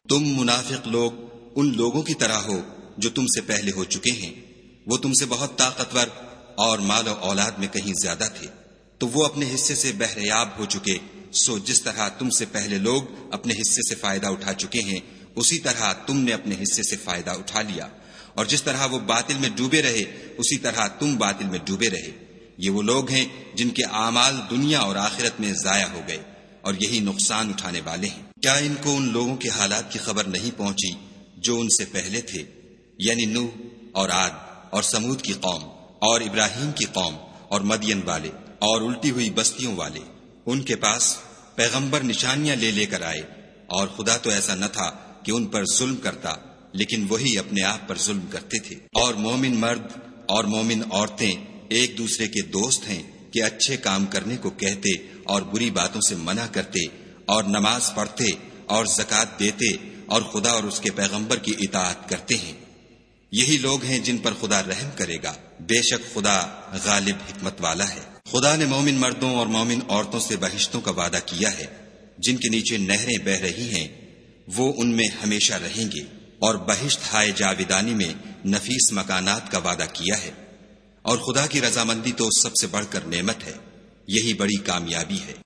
تم منافق لوگ ان لوگوں کی طرح ہو جو تم سے پہلے ہو چکے ہیں، وہ تم سے بہت طاقتور اور مال و اولاد میں کہیں زیادہ تھے، تو وہ اپنے حصے سے بہریاب ہو چکے۔ سو جس طرح تم سے پہلے لوگ اپنے حصے سے فائدہ اٹھا چکے ہیں، اسی طرح تم نے اپنے حصے سے فائدہ اٹھا لیا، اور جس طرح وہ باطل میں ڈوبے رہے اسی طرح تم باطل میں ڈوبے رہے۔ یہ وہ لوگ ہیں جن کے اعمال دنیا اور آخرت میں ضائع ہو گئے، اور یہی نقصان اٹھانے والے ہیں۔ کیا ان کو ان لوگوں کے حالات کی خبر نہیں پہنچی جو ان سے پہلے تھے، یعنی نوح اور عاد اور سمود کی قوم اور ابراہیم کی قوم اور مدین والے اور الٹی ہوئی بستیوں والے؟ ان کے پاس پیغمبر نشانیاں لے لے کر آئے، اور خدا تو ایسا نہ تھا کہ ان پر ظلم کرتا، لیکن وہی اپنے آپ پر ظلم کرتے تھے۔ اور مومن مرد اور مومن عورتیں ایک دوسرے کے دوست ہیں کہ اچھے کام کرنے کو کہتے اور بری باتوں سے منع کرتے، اور نماز پڑھتے اور زکوٰۃ دیتے اور خدا اور اس کے پیغمبر کی اطاعت کرتے ہیں۔ یہی لوگ ہیں جن پر خدا رحم کرے گا، بے شک خدا غالب حکمت والا ہے۔ خدا نے مومن مردوں اور مومن عورتوں سے بہشتوں کا وعدہ کیا ہے جن کے نیچے نہریں بہہ رہی ہیں، وہ ان میں ہمیشہ رہیں گے، اور بہشت ہائے جاویدانی میں نفیس مکانات کا وعدہ کیا ہے، اور خدا کی رضامندی تو سب سے بڑھ کر نعمت ہے، یہی بڑی کامیابی ہے۔